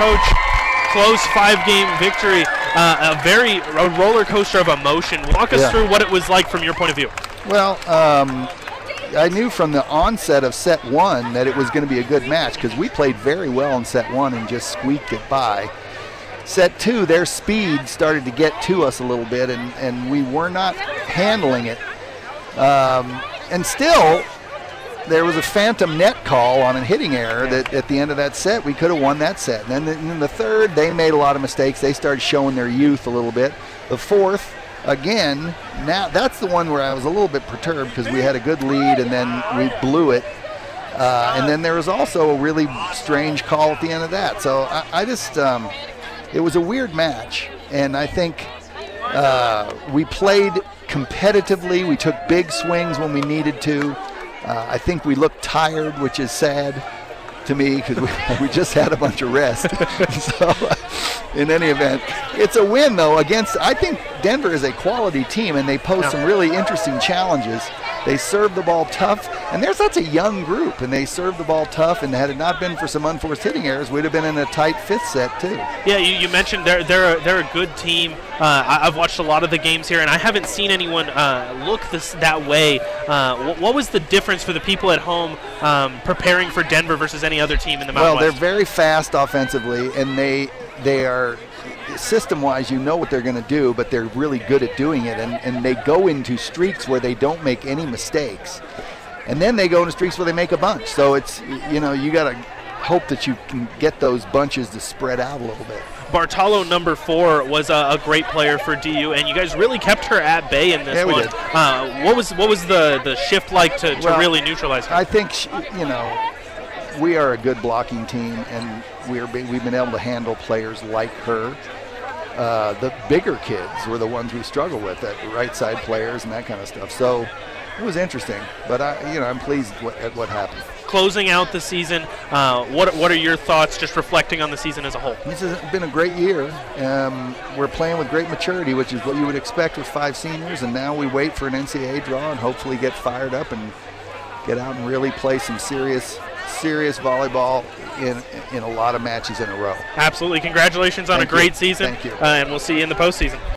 Coach, close 5-game victory, a roller coaster of emotion. Walk us through what it was like from your point of view. Well, I knew from the onset of set one that it was going to be a good match because we played very well in set one and just squeaked it by. Set two, their speed started to get to us a little bit, and we were not handling it. And still, there was a phantom net call on a hitting error that at the end of that set, we could have won that set. And then in the third, they made a lot of mistakes. They started showing their youth a little bit. The fourth, again, now that's the one where I was a little bit perturbed because we had a good lead and then we blew it. And then there was also a really strange call at the end of that. So I just, it was a weird match. And I think we played competitively. We took big swings when we needed to. I think we looked tired, which is sad to me because we just had a bunch of rest. So, in any event, it's a win, though, against, I think Denver is a quality team, and they pose some really interesting challenges. They serve the ball tough, and they're such a young group, and they serve the ball tough, and had it not been for some unforced hitting errors, we'd have been in a tight fifth set, too. Yeah, you mentioned they're a good team. I've watched a lot of the games here, and I haven't seen anyone look that way. What was the difference for the people at home preparing for Denver versus any other team in the Mountain West? Well, they're very fast offensively, and they are system-wise, you know what they're going to do, but they're really good at doing it, and they go into streaks where they don't make any mistakes, and then they go into streaks where they make a bunch. So it's, you got to hope that you can get those bunches to spread out a little bit. Bartolo, number 4, was a great player for DU, and you guys really kept her at bay in this one. We did. What was the shift like to really neutralize her? I think we are a good blocking team, and we've been able to handle players like her. The bigger kids were the ones we struggle with, that right side players and that kind of stuff. So it was interesting, but I'm pleased at what happened. Closing out the season, what are your thoughts just reflecting on the season as a whole? This has been a great year. We're playing with great maturity, which is what you would expect with 5 seniors, and now we wait for an NCAA draw and hopefully get fired up and get out and really play some serious volleyball in a lot of matches in a row. Absolutely. Congratulations on a great season. Thank you. And we'll see you in the postseason.